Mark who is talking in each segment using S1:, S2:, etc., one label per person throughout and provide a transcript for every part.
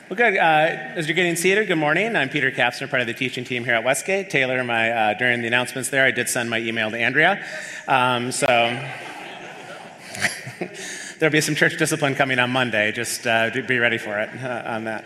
S1: Well, good. As you're getting seated, good morning. I'm Peter Kapsner, part of the teaching team here at Westgate. Taylor, during the announcements there, I did send my email to Andrea. So there'll be some church discipline coming on Monday. Just be ready for it on that.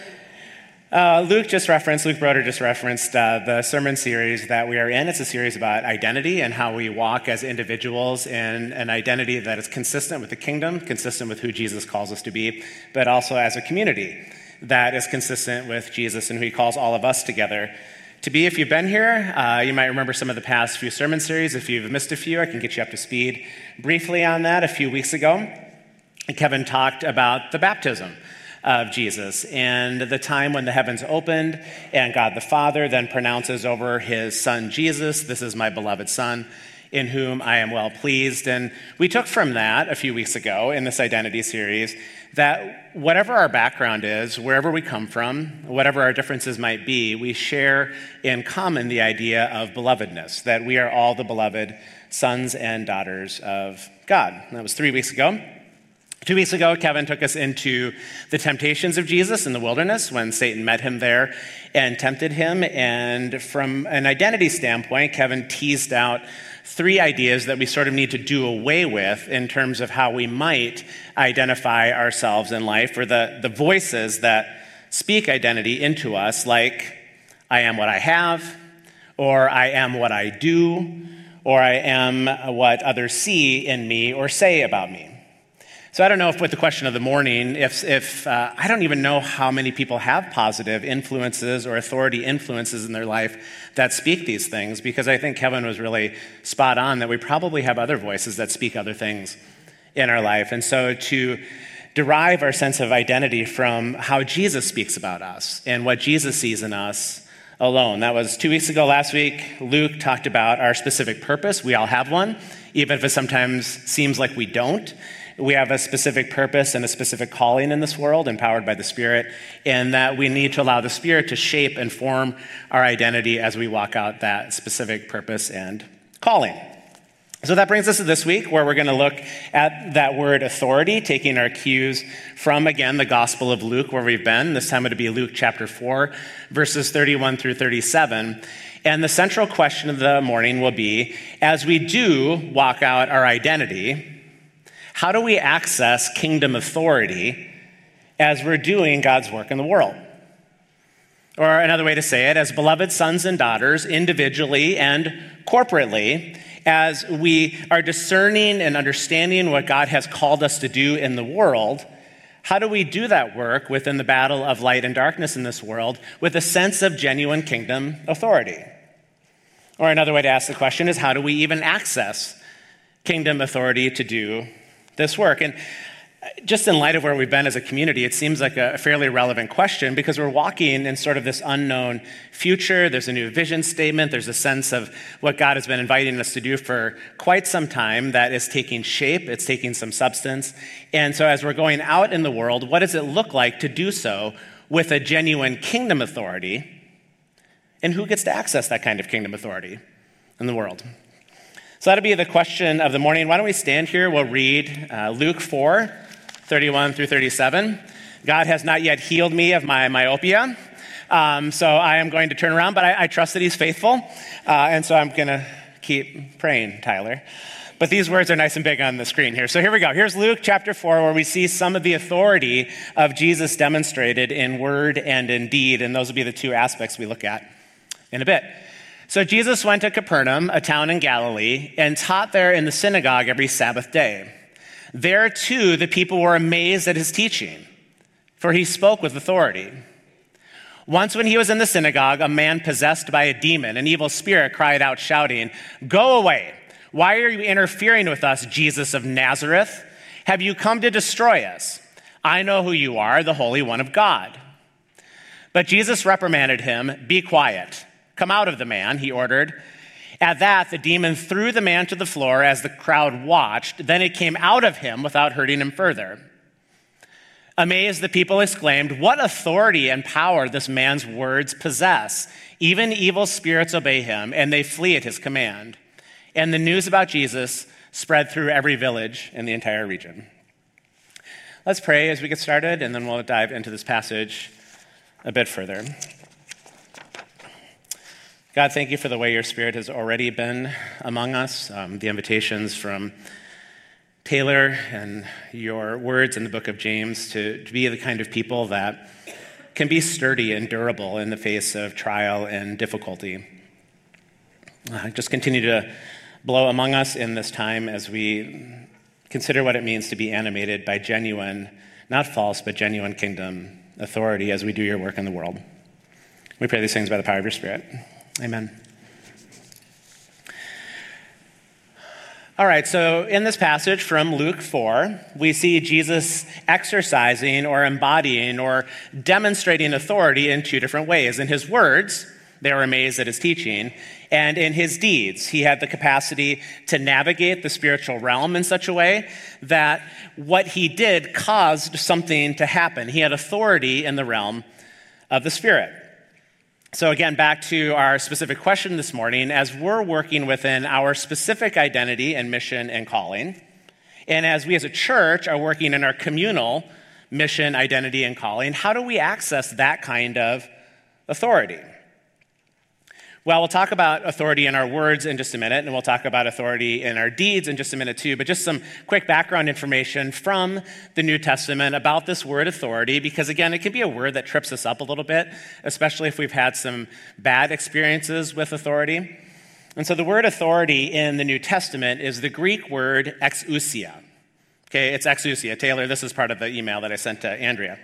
S1: Luke Broder just referenced the sermon series that we are in. It's a series about identity and how we walk as individuals in an identity that is consistent with the kingdom, consistent with who Jesus calls us to be, but also as a community that is consistent with Jesus and who he calls all of us together to be. If you've been here, you might remember some of the past few sermon series. If you've missed a few, I can get you up to speed briefly on that. A few weeks ago, Kevin talked about the baptism of Jesus and the time when the heavens opened and God the Father then pronounces over his son Jesus, "This is my beloved son, in whom I am well pleased." And we took from that a few weeks ago in this identity series that whatever our background is, wherever we come from, whatever our differences might be, we share in common the idea of belovedness, that we are all the beloved sons and daughters of God. That was 3 weeks ago. 2 weeks ago, Kevin took us into the temptations of Jesus in the wilderness when Satan met him there and tempted him. And from an identity standpoint, Kevin teased out 3 ideas that we sort of need to do away with in terms of how we might identify ourselves in life, or the voices that speak identity into us, like I am what I have, or I am what I do, or I am what others see in me or say about me. So I don't know if with the question of the morning, if I don't even know how many people have positive influences or authority influences in their life that speak these things, because I think Kevin was really spot on that we probably have other voices that speak other things in our life. And so to derive our sense of identity from how Jesus speaks about us and what Jesus sees in us alone. That was 2 weeks ago. Last week, Luke talked about our specific purpose. We all have one, even if it sometimes seems like we don't. We have a specific purpose and a specific calling in this world, empowered by the Spirit, and that we need to allow the Spirit to shape and form our identity as we walk out that specific purpose and calling. So that brings us to this week, where we're going to look at that word authority, taking our cues from, again, the Gospel of Luke, where we've been. This time it'll be Luke chapter 4, verses 31 through 37. And the central question of the morning will be, as we do walk out our identity, how do we access kingdom authority as we're doing God's work in the world? Or another way to say it, as beloved sons and daughters, individually and corporately, as we are discerning and understanding what God has called us to do in the world, how do we do that work within the battle of light and darkness in this world with a sense of genuine kingdom authority? Or another way to ask the question is, how do we even access kingdom authority to do this work? And just in light of where we've been as a community, it seems like a fairly relevant question, because we're walking in sort of this unknown future. There's a new vision statement. There's a sense of what God has been inviting us to do for quite some time that is taking shape. It's taking some substance. And so as we're going out in the world, what does it look like to do so with a genuine kingdom authority? And who gets to access that kind of kingdom authority in the world? So that'll be the question of the morning. Why don't we stand here? We'll read Luke 4, 31 through 37. God has not yet healed me of my myopia, so I am going to turn around, but I trust that he's faithful, and so I'm going to keep praying, Tyler. But these words are nice and big on the screen here. So here we go. Here's Luke chapter 4, where we see some of the authority of Jesus demonstrated in word and in deed, and those will be the 2 aspects we look at in a bit. So Jesus went to Capernaum, a town in Galilee, and taught there in the synagogue every Sabbath day. There, too, the people were amazed at his teaching, for he spoke with authority. Once when he was in the synagogue, a man possessed by a demon, an evil spirit, cried out, shouting, "Go away! Why are you interfering with us, Jesus of Nazareth? Have you come to destroy us? I know who you are, the Holy One of God." But Jesus reprimanded him. "Be quiet. Come out of the man," he ordered. At that, the demon threw the man to the floor as the crowd watched. Then it came out of him without hurting him further. Amazed, the people exclaimed, "What authority and power this man's words possess! Even evil spirits obey him, and they flee at his command." And the news about Jesus spread through every village in the entire region. Let's pray as we get started, and then we'll dive into this passage a bit further. God, thank you for the way your Spirit has already been among us, the invitations from Taylor and your words in the book of James to be the kind of people that can be sturdy and durable in the face of trial and difficulty. Just continue to blow among us in this time as we consider what it means to be animated by genuine, not false, but genuine kingdom authority as we do your work in the world. We pray these things by the power of your Spirit. Amen. All right, so in this passage from Luke 4, we see Jesus exercising or embodying or demonstrating authority in two different ways. In his words, they were amazed at his teaching, and in his deeds, he had the capacity to navigate the spiritual realm in such a way that what he did caused something to happen. He had authority in the realm of the Spirit. So again, back to our specific question this morning, as we're working within our specific identity and mission and calling, and as we as a church are working in our communal mission, identity, and calling, how do we access that kind of authority? Well, we'll talk about authority in our words in just a minute, and we'll talk about authority in our deeds in just a minute too, but just some quick background information from the New Testament about this word authority, because again, it can be a word that trips us up a little bit, especially if we've had some bad experiences with authority. And so the word authority in the New Testament is the Greek word exousia. Okay, it's exousia. Taylor, this is part of the email that I sent to Andrea.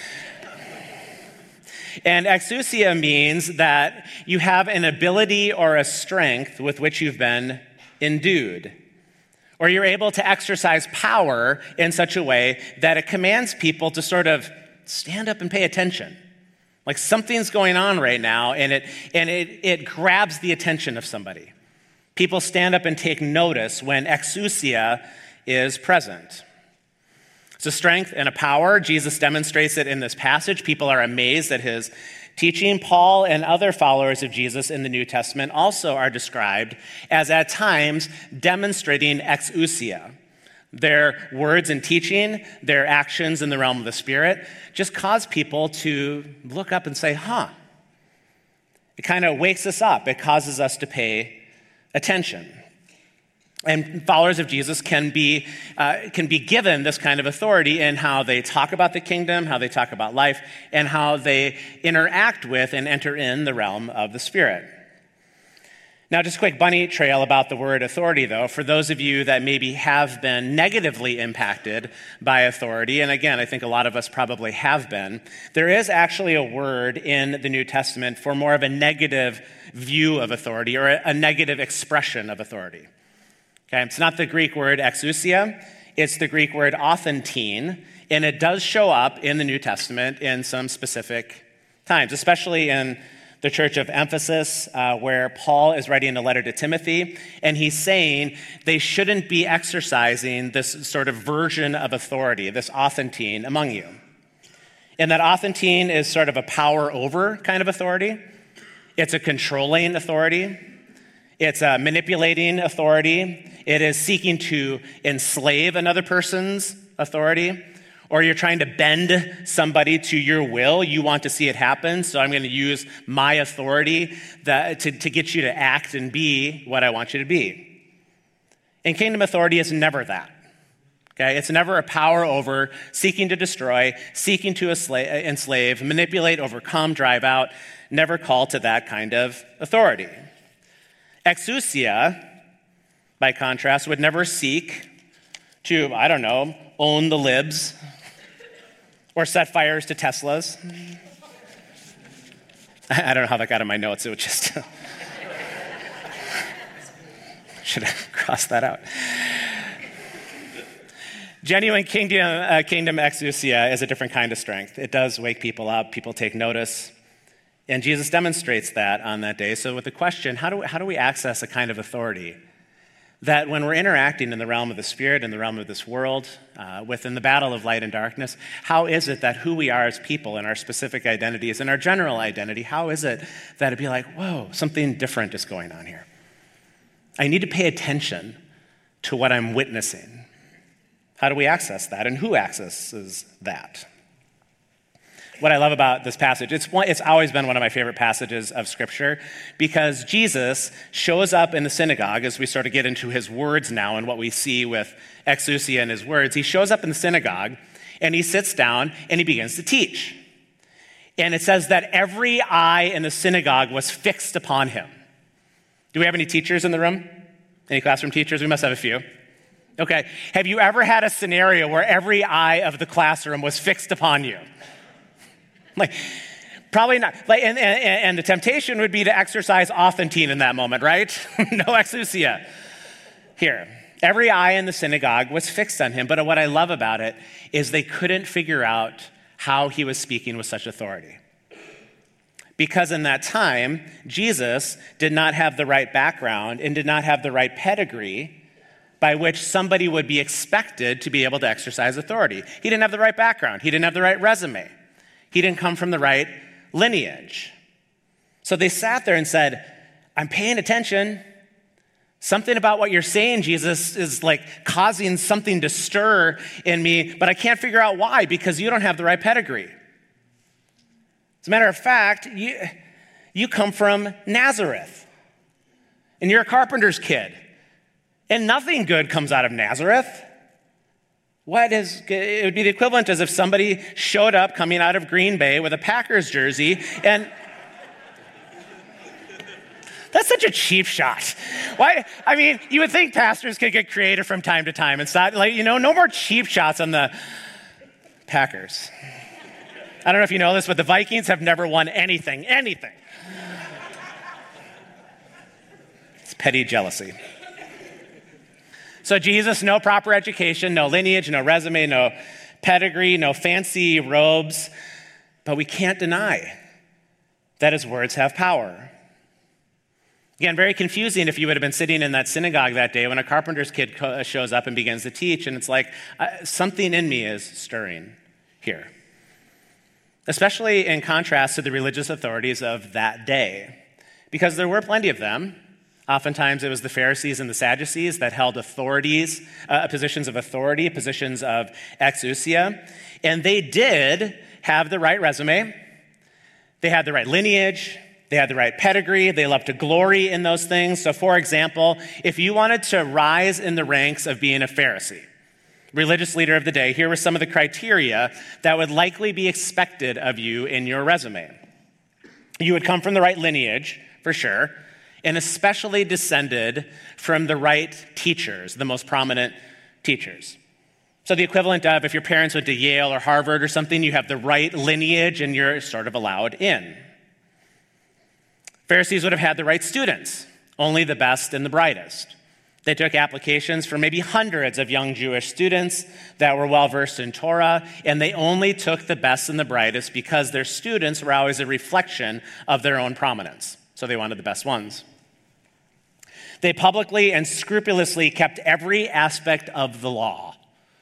S1: And exousia means that you have an ability or a strength with which you've been endued, or you're able to exercise power in such a way that it commands people to sort of stand up and pay attention. Like something's going on right now, and it grabs the attention of somebody. People stand up and take notice when exousia is present. It's a strength and a power. Jesus demonstrates it in this passage. People are amazed at his teaching. Paul and other followers of Jesus in the New Testament also are described as at times demonstrating exousia. Their words and teaching, their actions in the realm of the Spirit just cause people to look up and say, It kind of wakes us up. It causes us to pay attention. And followers of Jesus can be given this kind of authority in how they talk about the kingdom, how they talk about life, and how they interact with and enter in the realm of the Spirit. Now, just a quick bunny trail about the word authority, though, for those of you that maybe have been negatively impacted by authority, and again, I think a lot of us probably have been, there is actually a word in the New Testament for more of a negative view of authority or a negative expression of authority. Okay, it's not the Greek word exousia, it's the Greek word authentine, and it does show up in the New Testament in some specific times, especially in the church of Ephesus, where Paul is writing a letter to Timothy, and he's saying they shouldn't be exercising this sort of version of authority, this authentine among you. And that authentine is sort of a power over kind of authority. It's a controlling authority. It's a manipulating authority. It is seeking to enslave another person's authority, or you're trying to bend somebody to your will. You want to see it happen, so I'm going to use my authority to get you to act and be what I want you to be. And kingdom authority is never that. Okay, it's never a power over, seeking to destroy, seeking to enslave, manipulate, overcome, drive out. Never call to that kind of authority. Exousia, by contrast, would never seek to, own the libs or set fires to Teslas. I don't know how that got in my notes. It was just, should have crossed that out. Genuine kingdom exousia is a different kind of strength. It does wake people up. People take notice. And Jesus demonstrates that on that day. So with the question, how do we access a kind of authority that when we're interacting in the realm of the Spirit, in the realm of this world, within the battle of light and darkness, how is it that who we are as people and our specific identities and our general identity, how is it that it'd be like, whoa, something different is going on here? I need to pay attention to what I'm witnessing. How do we access that, and who accesses that? What I love about this passage, it's always been one of my favorite passages of Scripture, because Jesus shows up in the synagogue as we sort of get into his words now and what we see with exousia in his words. He shows up in the synagogue, and he sits down, and he begins to teach. And it says that every eye in the synagogue was fixed upon him. Do we have any teachers in the room? Any classroom teachers? We must have a few. Okay. Have you ever had a scenario where every eye of the classroom was fixed upon you? Probably not. And the temptation would be to exercise Authentine in that moment, right? No exousia. Here, every eye in the synagogue was fixed on him. But what I love about it is they couldn't figure out how he was speaking with such authority. Because in that time, Jesus did not have the right background and did not have the right pedigree by which somebody would be expected to be able to exercise authority. He didn't have the right background. He didn't have the right resume. He didn't come from the right lineage. So they sat there and said, I'm paying attention. Something about what you're saying, Jesus, is like causing something to stir in me, but I can't figure out why, because you don't have the right pedigree. As a matter of fact, you come from Nazareth, and you're a carpenter's kid, and nothing good comes out of Nazareth. It would be the equivalent as if somebody showed up coming out of Green Bay with a Packers jersey, and that's such a cheap shot. Why? I mean, you would think pastors could get creative from time to time and start, no more cheap shots on the Packers. I don't know if you know this, but the Vikings have never won anything. It's petty jealousy. So Jesus, no proper education, no lineage, no resume, no pedigree, no fancy robes. But we can't deny that his words have power. Again, very confusing if you would have been sitting in that synagogue that day when a carpenter's kid shows up and begins to teach, and it's like, something in me is stirring here. Especially in contrast to the religious authorities of that day, because there were plenty of them. Oftentimes it was the Pharisees and the Sadducees that held positions of authority, positions of exousia, and they did have the right resume. They had the right lineage. They had the right pedigree. They loved to glory in those things. So for example, if you wanted to rise in the ranks of being a Pharisee, religious leader of the day, here were some of the criteria that would likely be expected of you in your resume. You would come from the right lineage, for sure, and especially descended from the right teachers, the most prominent teachers. So the equivalent of if your parents went to Yale or Harvard or something, you have the right lineage and you're sort of allowed in. Pharisees would have had the right students, only the best and the brightest. They took applications for maybe hundreds of young Jewish students that were well-versed in Torah, and they only took the best and the brightest because their students were always a reflection of their own prominence. So they wanted the best ones. They publicly and scrupulously kept every aspect of the law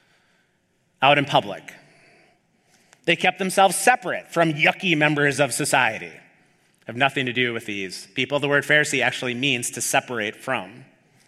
S1: out in public. They kept themselves separate from yucky members of society. Have nothing to do with these people. The word Pharisee actually means to separate from.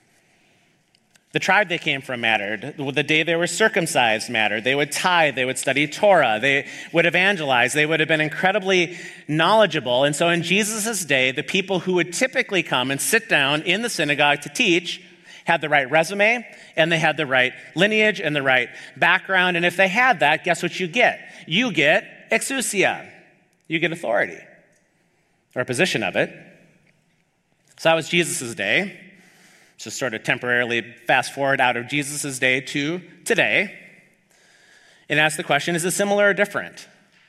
S1: The tribe they came from mattered. The day they were circumcised mattered. They would tithe. They would study Torah. They would evangelize. They would have been incredibly knowledgeable. And so in Jesus' day, the people who would typically come and sit down in the synagogue to teach had the right resume, and they had the right lineage and the right background. And if they had that, guess what you get? You get exousia. You get authority, or a position of it. So that was Jesus' day. Just sort of temporarily fast forward out of Jesus' day to today and ask the question, is it similar or different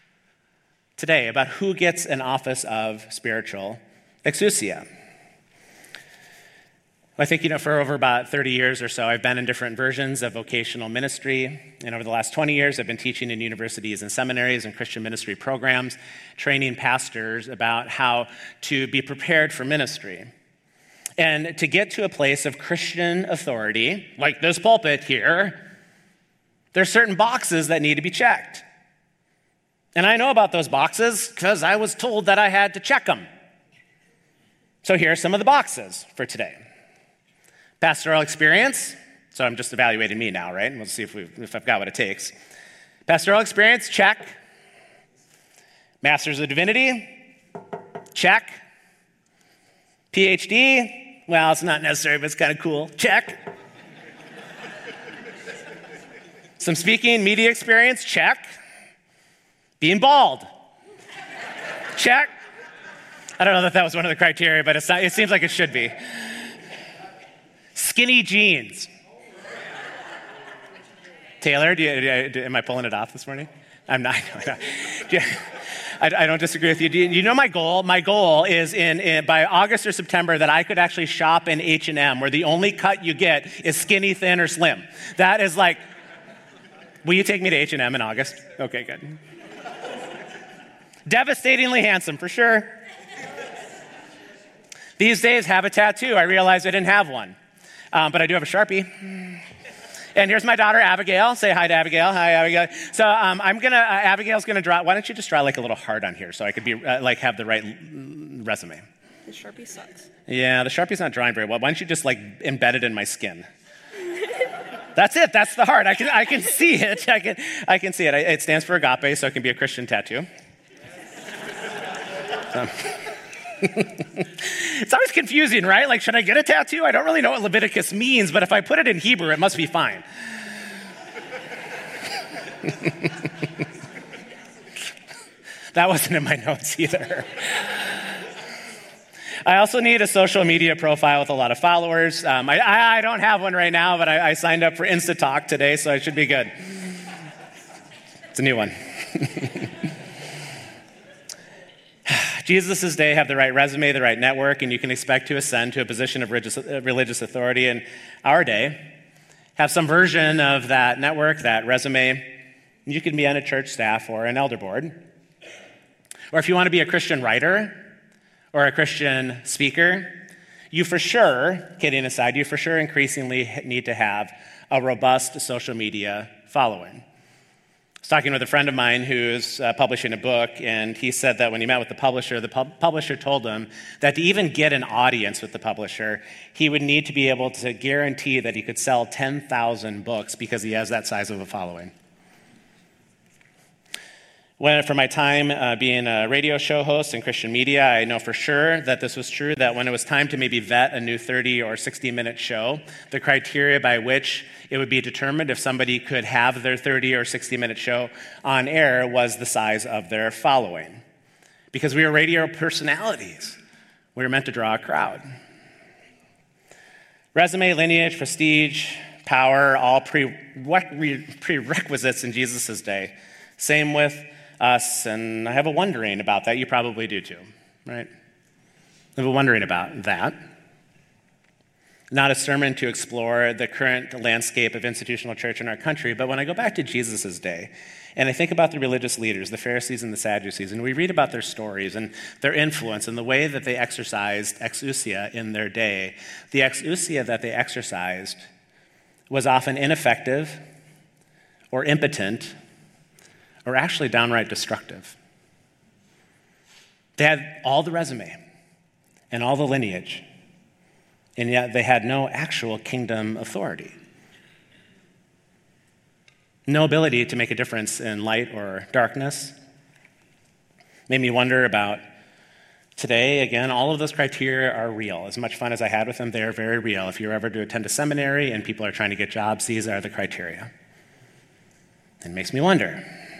S1: today about who gets an office of spiritual exousia? I think, for over about 30 years or so, I've been in different versions of vocational ministry. And over the last 20 years, I've been teaching in universities and seminaries and Christian ministry programs, training pastors about how to be prepared for ministry. And to get to a place of Christian authority, like this pulpit here, there's certain boxes that need to be checked. And I know about those boxes because I was told that I had to check them. So here are some of the boxes for today. Pastoral experience, So I'm just evaluating me now, right? And we'll see if I've got what it takes. Pastoral experience, check. Masters of Divinity, check. PhD, well, it's not necessary, but it's kind of cool, check. Some speaking, media experience, check. Being bald, check. I don't know that was one of the criteria, but it seems like it should be. Skinny jeans. Taylor, am I pulling it off this morning? I'm not. I don't disagree with you. You know my goal? My goal is by August or September that I could actually shop in H&M where the only cut you get is skinny, thin, or slim. That is like, will you take me to H&M in August? Okay, good. Devastatingly handsome, for sure. These days, have a tattoo. I realized I didn't have one, but I do have a Sharpie. And here's my daughter, Abigail. Say hi to Abigail. Hi, Abigail. So Abigail's gonna draw. Why don't you just draw like a little heart on here so I could be have the right resume?
S2: The Sharpie sucks.
S1: Yeah, the Sharpie's not drawing very well. Why don't you just like embed it in my skin? That's it. That's the heart. I can see it. I can see it. It stands for agape, so it can be a Christian tattoo. It's always confusing, right? Like, should I get a tattoo? I don't really know what Leviticus means, but if I put it in Hebrew, it must be fine. That wasn't in my notes either. I also need a social media profile with a lot of followers. I don't have one right now, but I signed up for Instatalk today, so I should be good. It's a new one. Jesus' day have the right resume, the right network, and you can expect to ascend to a position of religious authority. In our day, have some version of that network, that resume. You can be on a church staff or an elder board. Or if you want to be a Christian writer or a Christian speaker, you for sure, kidding aside, you for sure increasingly need to have a robust social media following. I was talking with a friend of mine who's publishing a book, and he said that when he met with the publisher told him that to even get an audience with the publisher, he would need to be able to guarantee that he could sell 10,000 books because he has that size of a following. For my time being a radio show host in Christian media, I know for sure that this was true, that when it was time to maybe vet a new 30 or 60-minute show, the criteria by which it would be determined if somebody could have their 30 or 60-minute show on air was the size of their following. Because we were radio personalities. We were meant to draw a crowd. Resume, lineage, prestige, power, all prerequisites in Jesus' day. Same with us, and I have a wondering about that. You probably do too, right? I have a wondering about that. Not a sermon to explore the current landscape of institutional church in our country, but when I go back to Jesus' day, and I think about the religious leaders, the Pharisees and the Sadducees, and we read about their stories and their influence and the way that they exercised exousia in their day, the exousia that they exercised was often ineffective or impotent or actually downright destructive. They had all the resume and all the lineage, and yet they had no actual kingdom authority. No ability to make a difference in light or darkness. Made me wonder about today. Again, all of those criteria are real. As much fun as I had with them, they are very real. If you're ever to attend a seminary and people are trying to get jobs, these are the criteria. It makes me wonder.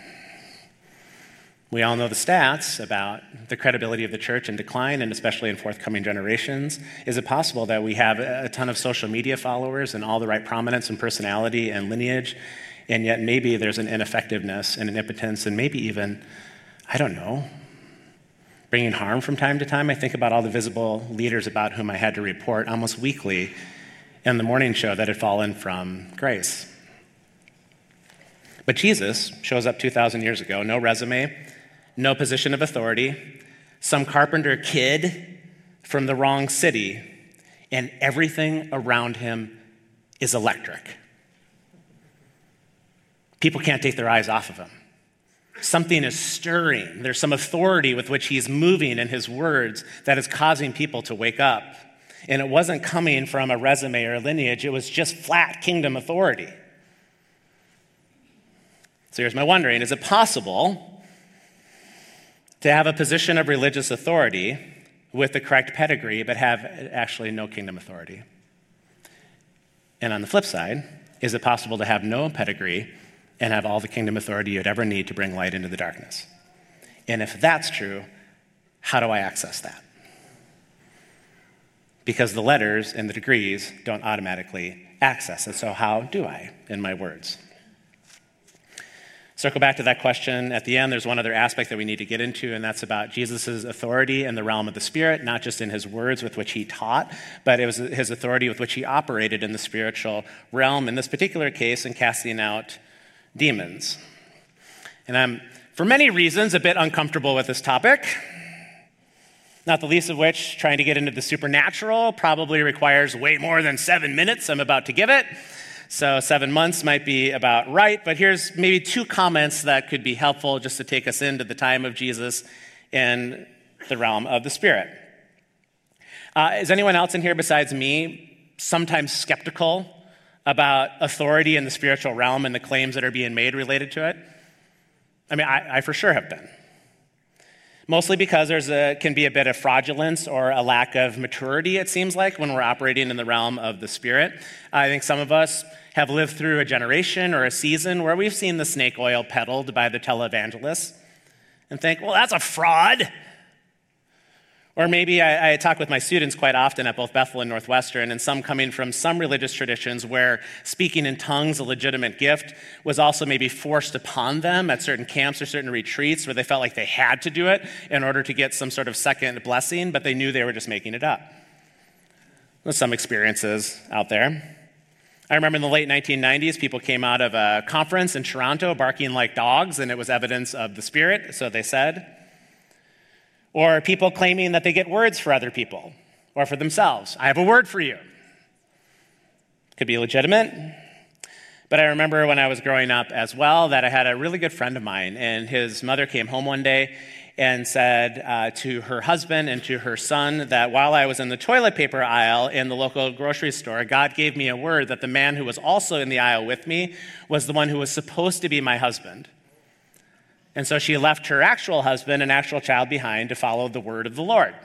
S1: We all know the stats about the credibility of the church in decline, and especially in forthcoming generations. Is it possible that we have a ton of social media followers and all the right prominence and personality and lineage, and yet maybe there's an ineffectiveness and an impotence and maybe even, I don't know, bringing harm from time to time? I think about all the visible leaders about whom I had to report almost weekly in the morning show that had fallen from grace. But Jesus shows up 2,000 years ago, no resume, no position of authority, some carpenter kid from the wrong city, and everything around him is electric. People can't take their eyes off of him. Something is stirring. There's some authority with which he's moving in his words that is causing people to wake up. And it wasn't coming from a resume or a lineage. It was just flat kingdom authority. So here's my wondering. Is it possible to have a position of religious authority with the correct pedigree, but have actually no kingdom authority? And on the flip side, is it possible to have no pedigree and have all the kingdom authority you'd ever need to bring light into the darkness? And if that's true, how do I access that? Because the letters and the degrees don't automatically access it. So how do I, in my words? Circle back to that question at the end. There's one other aspect that we need to get into, and that's about Jesus' authority in the realm of the Spirit, not just in his words with which he taught, but it was his authority with which he operated in the spiritual realm, in this particular case, in casting out demons. And I'm, for many reasons, a bit uncomfortable with this topic, not the least of which trying to get into the supernatural probably requires way more than 7 minutes I'm about to give it. So 7 months might be about right, but here's maybe 2 comments that could be helpful just to take us into the time of Jesus and the realm of the Spirit. Is anyone else in here besides me sometimes skeptical about authority in the spiritual realm and the claims that are being made related to it? I mean, I for sure have been. Mostly because can be a bit of fraudulence or a lack of maturity, it seems like, when we're operating in the realm of the Spirit. I think some of us have lived through a generation or a season where we've seen the snake oil peddled by the televangelists and think, well, that's a fraud. Or maybe I talk with my students quite often at both Bethel and Northwestern, and some coming from some religious traditions where speaking in tongues, a legitimate gift, was also maybe forced upon them at certain camps or certain retreats where they felt like they had to do it in order to get some sort of second blessing, but they knew they were just making it up. There's some experiences out there. I remember in the late 1990s, people came out of a conference in Toronto barking like dogs, and it was evidence of the Spirit, so they said. Or people claiming that they get words for other people or for themselves. I have a word for you. Could be legitimate. But I remember when I was growing up as well that I had a really good friend of mine, and his mother came home one day and said to her husband and to her son that while I was in the toilet paper aisle in the local grocery store, God gave me a word that the man who was also in the aisle with me was the one who was supposed to be my husband. And so she left her actual husband and actual child behind to follow the word of the Lord.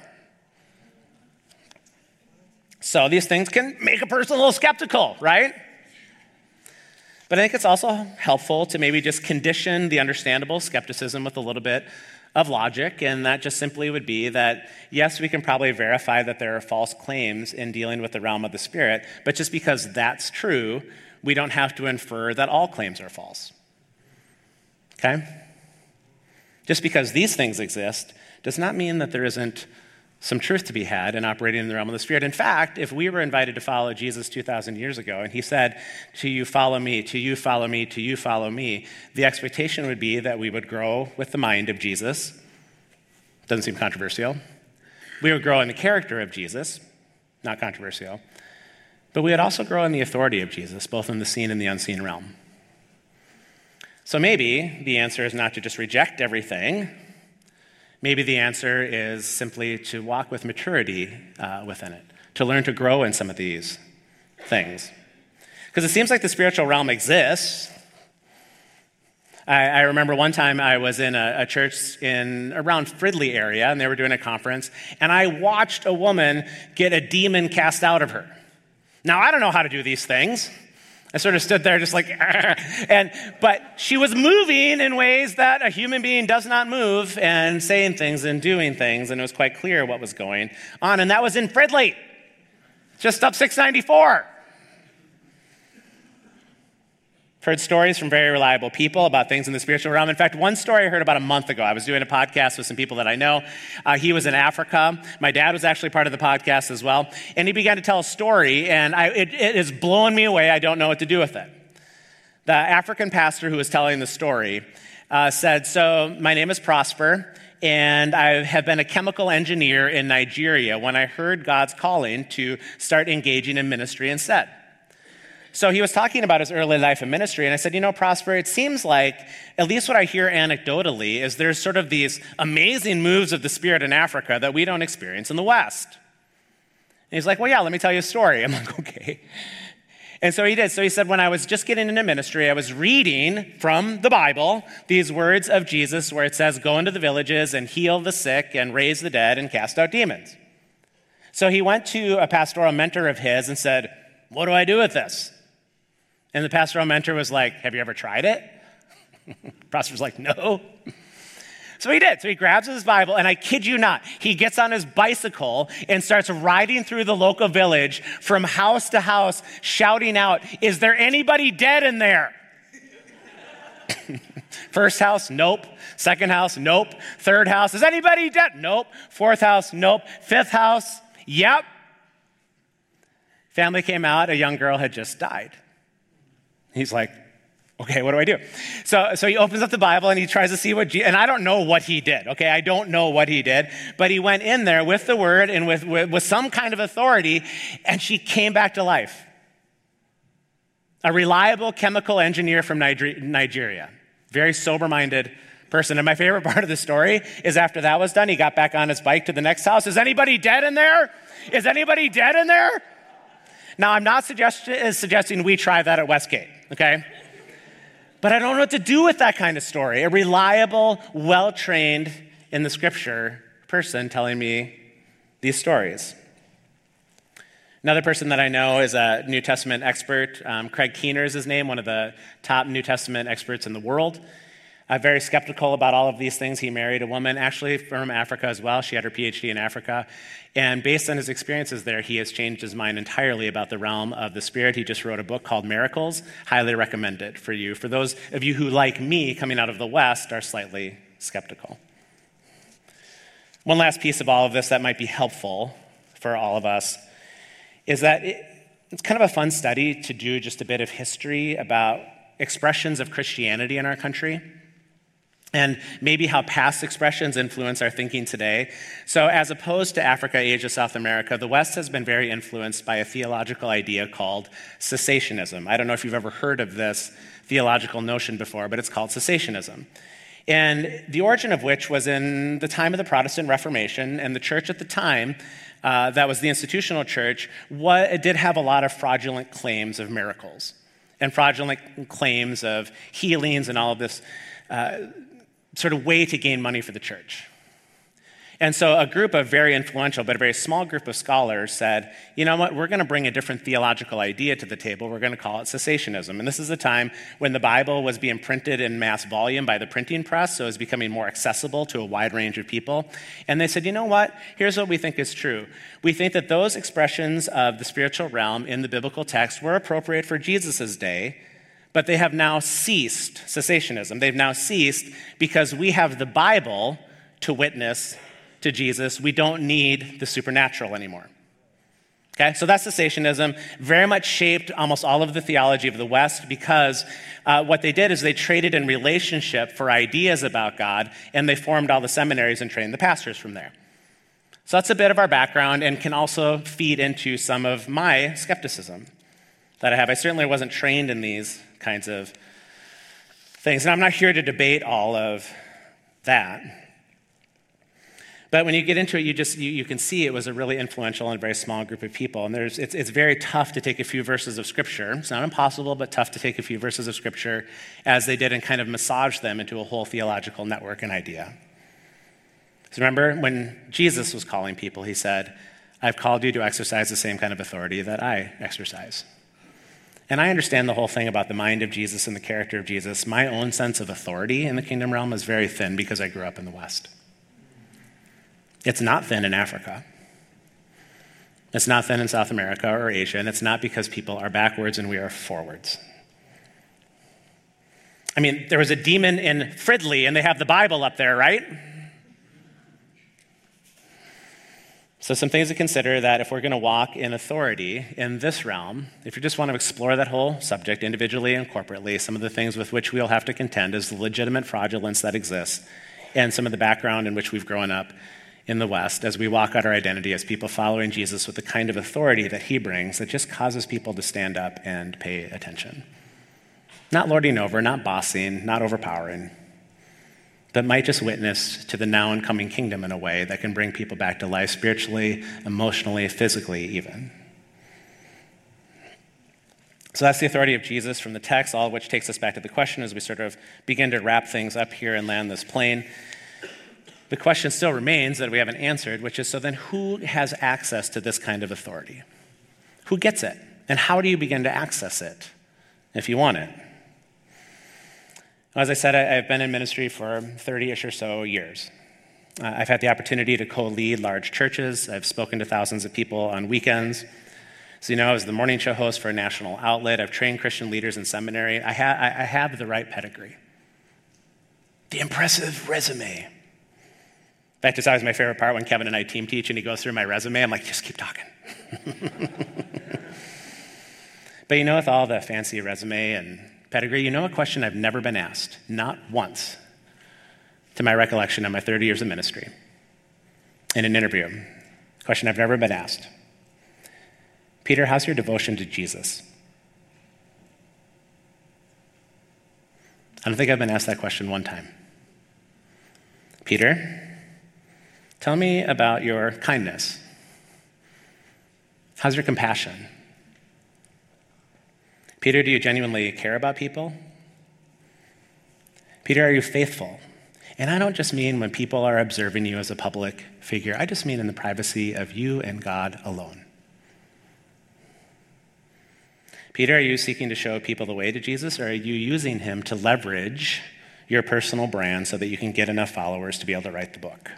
S1: So these things can make a person a little skeptical, right? But I think it's also helpful to maybe just condition the understandable skepticism with a little bit of logic, and that just simply would be that, yes, we can probably verify that there are false claims in dealing with the realm of the Spirit, but just because that's true, we don't have to infer that all claims are false. Okay? Just because these things exist does not mean that there isn't some truth to be had in operating in the realm of the Spirit. In fact, if we were invited to follow Jesus 2,000 years ago, and he said, "To you follow me, to you follow me, to you follow me," the expectation would be that we would grow with the mind of Jesus. Doesn't seem controversial. We would grow in the character of Jesus. Not controversial. But we would also grow in the authority of Jesus, both in the seen and the unseen realm. So maybe the answer is not to just reject everything. Maybe the answer is simply to walk with maturity within it, to learn to grow in some of these things. Because it seems like the spiritual realm exists. I remember one time I was in a church in around Fridley area, and they were doing a conference, and I watched a woman get a demon cast out of her. Now, I don't know how to do these things. I sort of stood there just like, but she was moving in ways that a human being does not move, and saying things and doing things, and it was quite clear what was going on. And that was in Fridley, just up 694. Heard stories from very reliable people about things in the spiritual realm. In fact, one story I heard about a month ago. I was doing a podcast with some people that I know. He was in Africa. My dad was actually part of the podcast as well. And he began to tell a story, and it is blowing me away. I don't know what to do with it. The African pastor who was telling the story said, "So my name is Prosper, and I have been a chemical engineer in Nigeria when I heard God's calling to start engaging in ministry instead." So he was talking about his early life in ministry, and I said, Prosper, it seems like, at least what I hear anecdotally, is there's sort of these amazing moves of the Spirit in Africa that we don't experience in the West. he's like, well, yeah, let me tell you a story. I'm like, okay. And so he did. So he said, when I was just getting into ministry, I was reading from the Bible these words of Jesus where it says, go into the villages and heal the sick and raise the dead and cast out demons. So he went to a pastoral mentor of his and said, what do I do with this? And the pastoral mentor was like, have you ever tried it? The pastor was like, no. So he did. So he grabs his Bible, and I kid you not, he gets on his bicycle and starts riding through the local village from house to house, shouting out, is there anybody dead in there? First house, nope. Second house, nope. Third house, is anybody dead? Nope. Fourth house, nope. Fifth house, yep. Family came out, a young girl had just died. He's like, okay, what do I do? So he opens up the Bible and he tries to see and I don't know what he did, okay? I don't know what he did, but he went in there with the word and with some kind of authority, and she came back to life. A reliable chemical engineer from Nigeria, very sober-minded person. And my favorite part of the story is after that was done, he got back on his bike to the next house. Is anybody dead in there? Is anybody dead in there? Now, I'm not suggesting we try that at Westgate, okay? But I don't know what to do with that kind of story. A reliable, well-trained in the scripture person telling me these stories. Another person that I know is a New Testament expert. Craig Keener is his name, one of the top New Testament experts in the world. Very skeptical about all of these things. He married a woman actually from Africa as well. She had her PhD in Africa. And based on his experiences there, he has changed his mind entirely about the realm of the Spirit. He just wrote a book called Miracles. Highly recommend it for you. For those of you who, like me, coming out of the West, are slightly skeptical. One last piece of all of this that might be helpful for all of us is that it's kind of a fun study to do just a bit of history about expressions of Christianity in our country, and maybe how past expressions influence our thinking today. So as opposed to Africa, Asia, South America, the West has been very influenced by a theological idea called cessationism. I don't know if you've ever heard of this theological notion before, but it's called cessationism. And the origin of which was in the time of the Protestant Reformation, and the church at the time, that was the institutional church, it did have a lot of fraudulent claims of miracles and fraudulent claims of healings and all of this sort of way to gain money for the church. And so a group of very influential, but a very small group of scholars said, you know what, we're going to bring a different theological idea to the table. We're going to call it cessationism. And this is the time when the Bible was being printed in mass volume by the printing press, so it was becoming more accessible to a wide range of people. And they said, you know what, here's what we think is true. We think that those expressions of the spiritual realm in the biblical text were appropriate for Jesus' day, but they have now ceased, cessationism. They've now ceased because we have the Bible to witness to Jesus. We don't need the supernatural anymore. Okay, so that's cessationism. Very much shaped almost all of the theology of the West because what they did is they traded in relationship for ideas about God, and they formed all the seminaries and trained the pastors from there. So that's a bit of our background and can also feed into some of my skepticism that I have. I certainly wasn't trained in these kinds of things. And I'm not here to debate all of that. But when you get into it, you can see it was a really influential and very small group of people. And it's very tough to take a few verses of Scripture. It's not impossible, but tough to take a few verses of Scripture as they did and kind of massage them into a whole theological network and idea. So remember when Jesus was calling people, he said, I've called you to exercise the same kind of authority that I exercise. And I understand the whole thing about the mind of Jesus and the character of Jesus. My own sense of authority in the kingdom realm is very thin because I grew up in the West. It's not thin in Africa. It's not thin in South America or Asia, and it's not because people are backwards and we are forwards. I mean, there was a demon in Fridley, and they have the Bible up there, right? So some things to consider that if we're going to walk in authority in this realm, if you just want to explore that whole subject individually and corporately, some of the things with which we'll have to contend is the legitimate fraudulence that exists and some of the background in which we've grown up in the West as we walk out our identity as people following Jesus with the kind of authority that he brings that just causes people to stand up and pay attention. Not lording over, not bossing, not overpowering, but might just witness to the now and coming kingdom in a way that can bring people back to life spiritually, emotionally, physically even. So that's the authority of Jesus from the text, all of which takes us back to the question as we sort of begin to wrap things up here and land this plane. The question still remains that we haven't answered, which is, so then who has access to this kind of authority? Who gets it? And how do you begin to access it if you want it? As I said, I've been in ministry for 30-ish or so years. I've had the opportunity to co-lead large churches. I've spoken to thousands of people on weekends. So, I was the morning show host for a national outlet. I've trained Christian leaders in seminary. I have the right pedigree. The impressive resume. In fact, it's always my favorite part when Kevin and I team teach and he goes through my resume. I'm like, just keep talking. But with all the fancy resume and pedigree, a question I've never been asked, not once, to my recollection of my 30 years of ministry, in an interview. A question I've never been asked. Peter, how's your devotion to Jesus? I don't think I've been asked that question one time. Peter, tell me about your kindness. How's your compassion? Peter, do you genuinely care about people? Peter, are you faithful? And I don't just mean when people are observing you as a public figure. I just mean in the privacy of you and God alone. Peter, are you seeking to show people the way to Jesus, or are you using him to leverage your personal brand so that you can get enough followers to be able to write the book?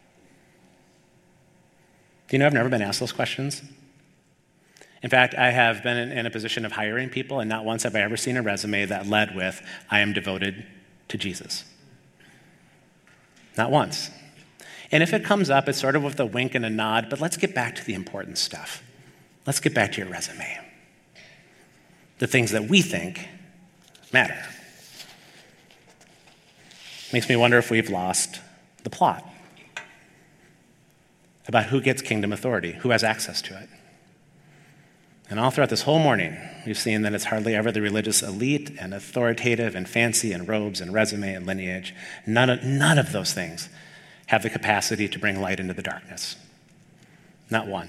S1: Do you know I've never been asked those questions? In fact, I have been in a position of hiring people, and not once have I ever seen a resume that led with, I am devoted to Jesus. Not once. And if it comes up, it's sort of with a wink and a nod, but let's get back to the important stuff. Let's get back to your resume. The things that we think matter. Makes me wonder if we've lost the plot about who gets kingdom authority, who has access to it. And all throughout this whole morning, we've seen that it's hardly ever the religious elite and authoritative and fancy and robes and resume and lineage. None of those things have the capacity to bring light into the darkness. Not one.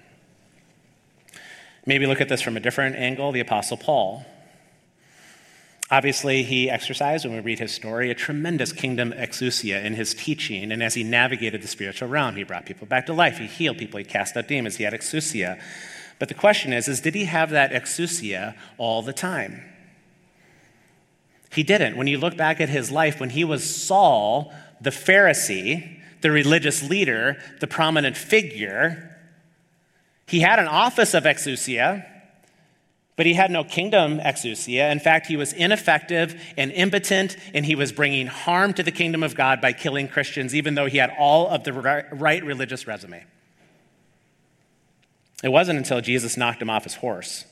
S1: Maybe look at this from a different angle, the Apostle Paul. Obviously, he exercised, when we read his story, a tremendous kingdom exousia in his teaching, and as he navigated the spiritual realm, he brought people back to life, he healed people, he cast out demons, he had exousia. But the question is did he have that exousia all the time? He didn't. When you look back at his life, when he was Saul, the Pharisee, the religious leader, the prominent figure, he had an office of exousia, but he had no kingdom exousia. In fact, he was ineffective and impotent, and he was bringing harm to the kingdom of God by killing Christians, even though he had all of the right religious resume. It wasn't until Jesus knocked him off his horse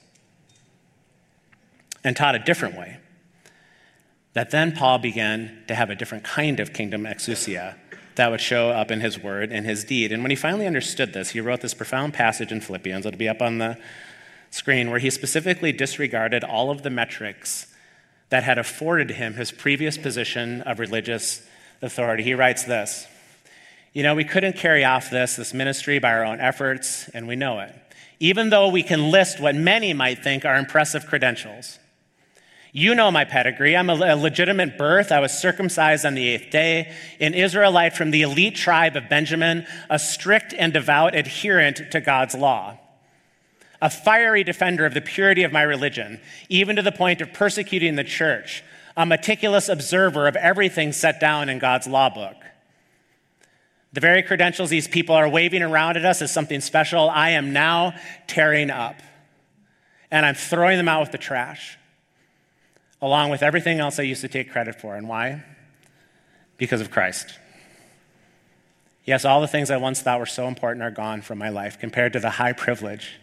S1: and taught a different way that then Paul began to have a different kind of kingdom exousia that would show up in his word and his deed. And when he finally understood this, he wrote this profound passage in Philippians, it'll be up on the screen, where he specifically disregarded all of the metrics that had afforded him his previous position of religious authority. He writes this, we couldn't carry off this ministry by our own efforts, and we know it. Even though we can list what many might think are impressive credentials. You know my pedigree. I'm a legitimate birth. I was circumcised on the 8th day, an Israelite from the elite tribe of Benjamin, a strict and devout adherent to God's law, a fiery defender of the purity of my religion, even to the point of persecuting the church, a meticulous observer of everything set down in God's law book. The very credentials these people are waving around at us as something special, I am now tearing up, and I'm throwing them out with the trash, along with everything else I used to take credit for. And why? Because of Christ. Yes, all the things I once thought were so important are gone from my life compared to the high privilege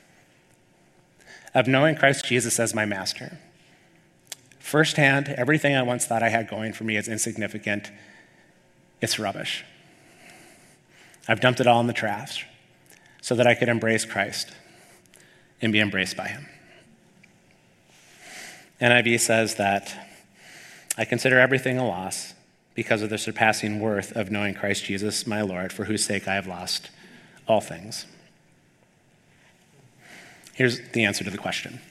S1: of knowing Christ Jesus as my master. Firsthand, everything I once thought I had going for me is insignificant. It's rubbish. I've dumped it all in the trash so that I could embrace Christ and be embraced by him. NIV says that I consider everything a loss because of the surpassing worth of knowing Christ Jesus, my Lord, for whose sake I have lost all things. Here's the answer to the question.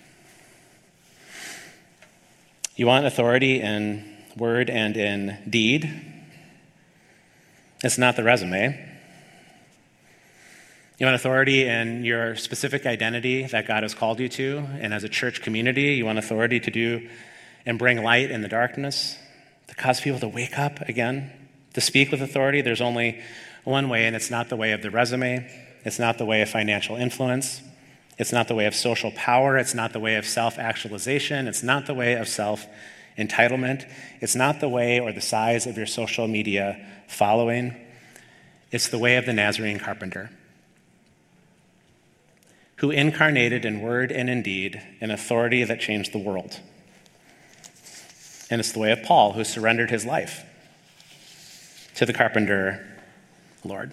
S1: You want authority in word and in deed? It's not the resume. You want authority in your specific identity that God has called you to, and as a church community, you want authority to do and bring light in the darkness, to cause people to wake up again, to speak with authority. There's only one way, and it's not the way of the resume. It's not the way of financial influence. It's not the way of social power. It's not the way of self-actualization. It's not the way of self-entitlement. It's not the way or the size of your social media following. It's the way of the Nazarene carpenter, who incarnated in word and in deed an authority that changed the world. And it's the way of Paul, who surrendered his life to the carpenter Lord.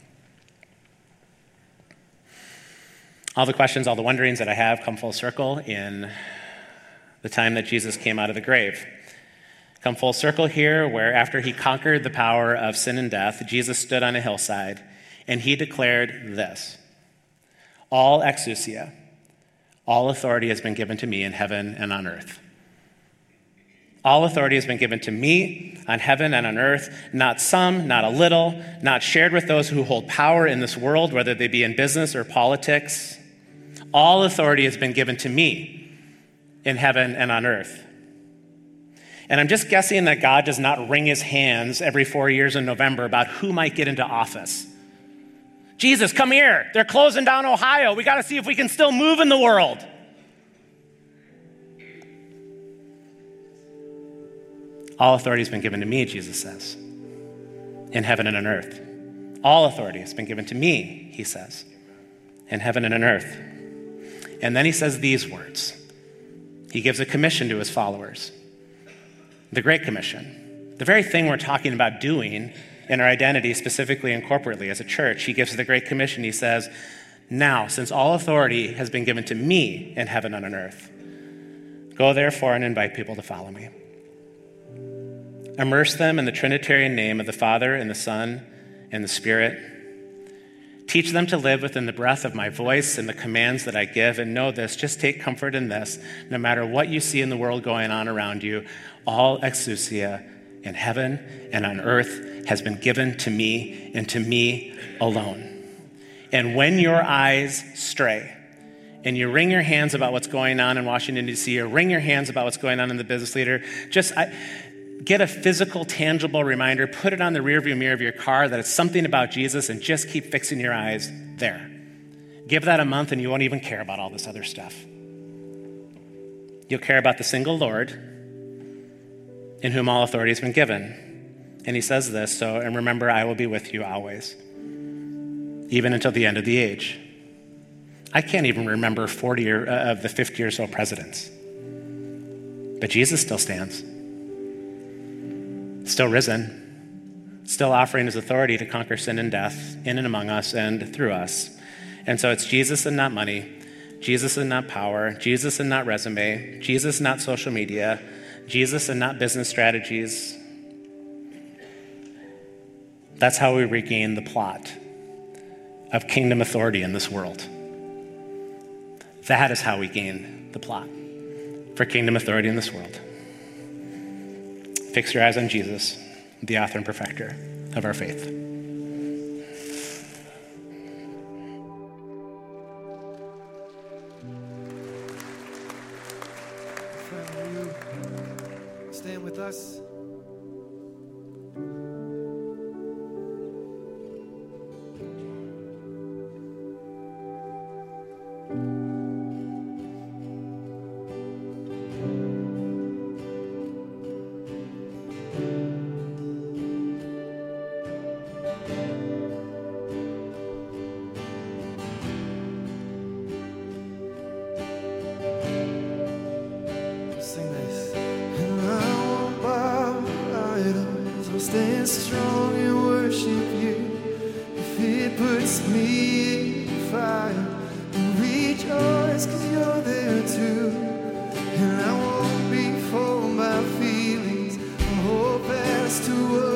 S1: All the questions, all the wonderings that I have come full circle in the time that Jesus came out of the grave. Come full circle here, where after he conquered the power of sin and death, Jesus stood on a hillside and he declared this: all exousia, all authority has been given to me in heaven and on earth. All authority has been given to me on heaven and on earth, not some, not a little, not shared with those who hold power in this world, whether they be in business or politics. All authority has been given to me in heaven and on earth. And I'm just guessing that God does not wring his hands every 4 years in November about who might get into office. Jesus, come here. They're closing down Ohio. We got to see if we can still move in the world. All authority has been given to me, Jesus says, in heaven and on earth. All authority has been given to me, he says, in heaven and on earth. And then he says these words. He gives a commission to his followers. The Great Commission. The very thing we're talking about doing in our identity, specifically and corporately as a church. He gives the Great Commission. He says, now, since all authority has been given to me in heaven and on earth, go therefore and invite people to follow me. Immerse them in the Trinitarian name of the Father and the Son and the Spirit. Teach them to live within the breath of my voice and the commands that I give. And know this, just take comfort in this. No matter what you see in the world going on around you, all exousia in heaven and on earth has been given to me and to me alone. And when your eyes stray and you wring your hands about what's going on in Washington, D.C., or wring your hands about what's going on in the business leader, get a physical, tangible reminder, put it on the rearview mirror of your car that it's something about Jesus, and just keep fixing your eyes there. Give that a month and you won't even care about all this other stuff. You'll care about the single Lord in whom all authority has been given. And he says this, and remember, I will be with you always, even until the end of the age. I can't even remember 40 of the 50 or so presidents. But Jesus still stands. Still risen, still offering his authority to conquer sin and death in and among us and through us. And so it's Jesus and not money, Jesus and not power, Jesus and not resume, Jesus not social media, Jesus and not business strategies. That's how we regain the plot of kingdom authority in this world. That is how we gain the plot for kingdom authority in this world. Fix your eyes on Jesus, the author and perfecter of our faith.
S2: Friend, will you stand with us? Stand strong and worship you. If it puts me in fire, and rejoice 'cause you're there too. And I won't be fooled by feelings. I hope as to what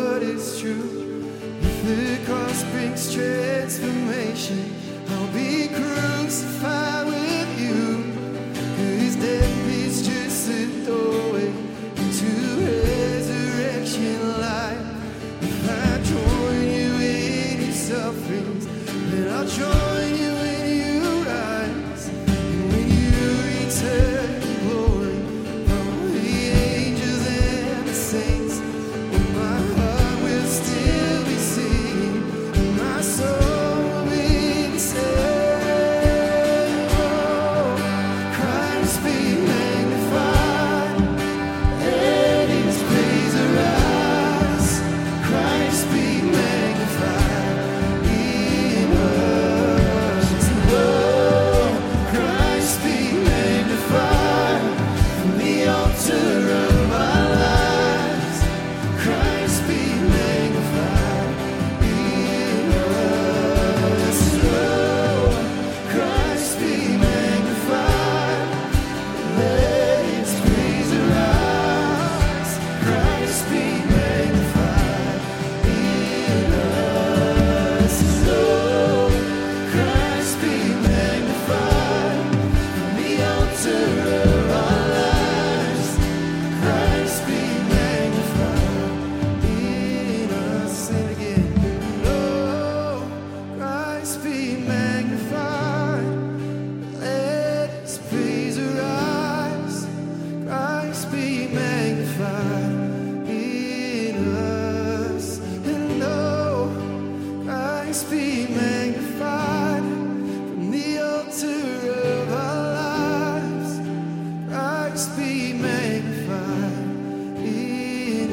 S2: cross brings transformation. I'll be crucified with you. 'Cause death is just a doorway into resurrection life. If I join you in your sufferings, then I'll join you when you rise. And when you return in glory from the angels and the saints, well, my heart will still be singing, and my soul will be the same. Oh, Christ be magnified, let his praise arise. Christ be magnified in us. Oh, Christ be magnified from the altar of our lives. Christ be magnified in us. Oh, Christ be magnified, let his praise arise. Christ be magnified in us. Oh, Christ be magnified from the altar of our lives. Christ be magnified in us. Say it again. Oh, Christ be magnified, let his praise arise. Christ be magnified in us. And oh, Christ be magnified from the altar of our lives. Christ be magnified in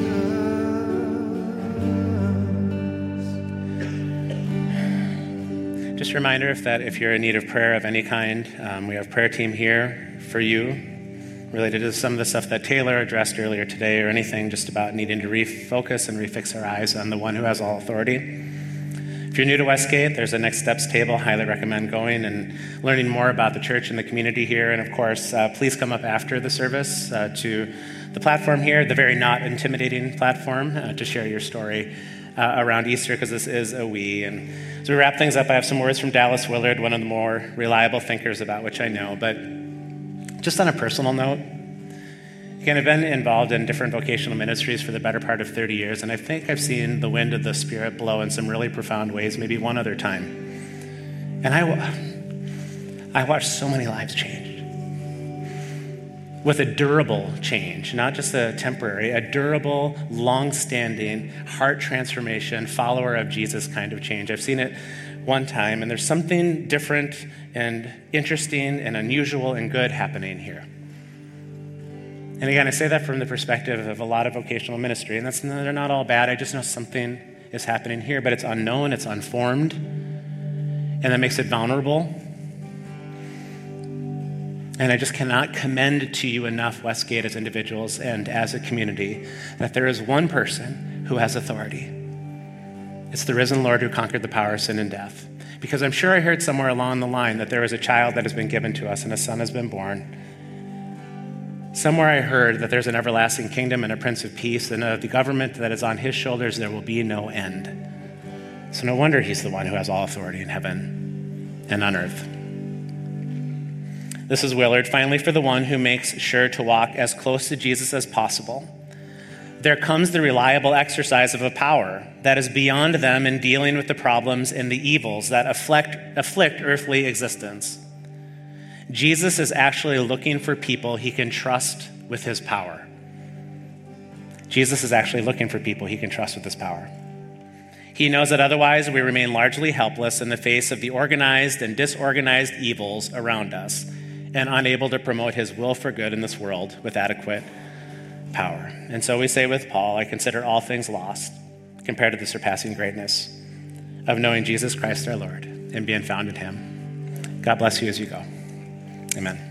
S2: us.
S1: Just a reminder if you're in need of prayer of any kind, we have a prayer team here for you related to some of the stuff that Taylor addressed earlier today, or anything just about needing to refocus and refix our eyes on the one who has all authority. If you're new to Westgate, there's a Next Steps table. Highly recommend going and learning more about the church and the community here. And of course, please come up after the service to the platform here, the very not intimidating platform, to share your story around Easter, because this is a we. And as we wrap things up, I have some words from Dallas Willard, one of the more reliable thinkers about which I know. But just on a personal note, again, I've been involved in different vocational ministries for the better part of 30 years, and I think I've seen the wind of the Spirit blow in some really profound ways, maybe one other time. And I watched so many lives changed with a durable change, not just a temporary, a durable, long-standing, heart transformation, follower of Jesus kind of change. I've seen it one time, and there's something different and interesting and unusual and good happening here. And again, I say that from the perspective of a lot of vocational ministry, and they're not all bad. I just know something is happening here, but it's unknown, it's unformed, and that makes it vulnerable. And I just cannot commend to you enough, Westgate, as individuals and as a community, that there is one person who has authority. It's the risen Lord who conquered the power of sin and death. Because I'm sure I heard somewhere along the line that there is a child that has been given to us and a son has been born. Somewhere I heard that there's an everlasting kingdom and a Prince of Peace, and of the government that is on his shoulders there will be no end. So no wonder he's the one who has all authority in heaven and on earth. This is Willard. Finally, for the one who makes sure to walk as close to Jesus as possible, there comes the reliable exercise of a power that is beyond them in dealing with the problems and the evils that afflict earthly existence. Jesus is actually looking for people he can trust with his power. Jesus is actually looking for people he can trust with his power. He knows that otherwise we remain largely helpless in the face of the organized and disorganized evils around us, and unable to promote his will for good in this world with adequate power. And so we say with Paul, I consider all things lost compared to the surpassing greatness of knowing Jesus Christ our Lord and being found in him. God bless you as you go. Amen.